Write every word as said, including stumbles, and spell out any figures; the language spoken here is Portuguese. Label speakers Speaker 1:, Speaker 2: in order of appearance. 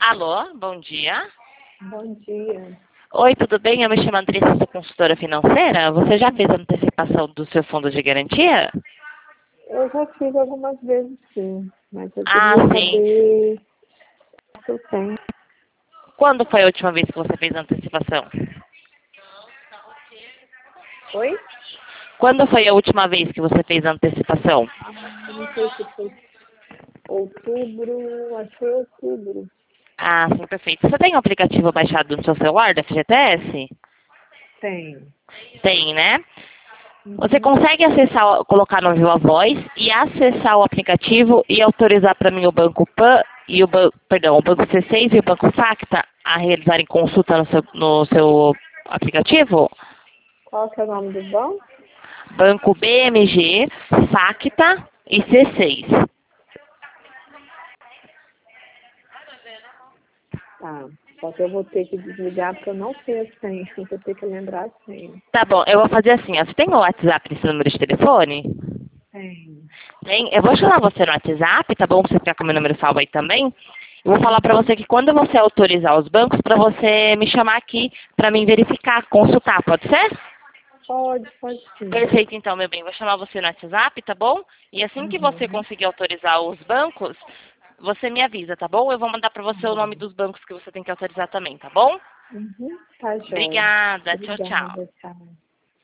Speaker 1: Alô, bom dia.
Speaker 2: Bom dia.
Speaker 1: Oi, tudo bem? Eu me chamo Andressa, sou consultora financeira. Você já fez a antecipação do seu fundo de garantia?
Speaker 2: Eu já fiz algumas vezes, sim, mas eu
Speaker 1: Ah,
Speaker 2: queria
Speaker 1: sim.
Speaker 2: saber se eu tenho.
Speaker 1: Quando foi a última vez que você fez a antecipação?
Speaker 2: Oi?
Speaker 1: Quando foi a última vez que você fez a antecipação?
Speaker 2: Ah, não sei se foi outubro, acho que foi outubro.
Speaker 1: Ah, sim, perfeito. Você tem o aplicativo baixado no seu celular da F G T S?
Speaker 2: Tenho.
Speaker 1: Tem, né? Você
Speaker 2: Uhum.
Speaker 1: consegue acessar, colocar no Viva Voz e acessar o aplicativo e autorizar para mim o Banco Pan e o banco, perdão, o Banco C seis e o Banco Facta a realizarem consulta no seu, no seu aplicativo?
Speaker 2: Qual que é o nome do banco?
Speaker 1: Banco B M G, Facta e C seis.
Speaker 2: Tá. Só que eu vou ter que desligar porque eu não sei a senha. Eu vou ter que lembrar a senha.
Speaker 1: Tá bom, eu vou fazer assim, ó. Você tem o WhatsApp nesse número de telefone?
Speaker 2: Tenho.
Speaker 1: Tem? Eu vou chamar você no WhatsApp, tá bom? Pra você ficar com o meu número salvo aí também. Eu vou falar pra
Speaker 2: Uhum.
Speaker 1: você que quando você autorizar os bancos, pra você me chamar aqui pra mim verificar, consultar, pode ser?
Speaker 2: Pode, pode sim.
Speaker 1: Perfeito, então, meu bem. Vou chamar você no WhatsApp, tá bom? E assim que você
Speaker 2: Uhum.
Speaker 1: conseguir autorizar os bancos, você me avisa, tá bom? Eu vou mandar pra
Speaker 2: Tá
Speaker 1: você o nome
Speaker 2: bom.
Speaker 1: dos bancos que você tem que autorizar também, tá bom?
Speaker 2: Uhum. Tá, joia.
Speaker 1: Obrigada. Tchau, tchau.
Speaker 2: Obrigada, tchau.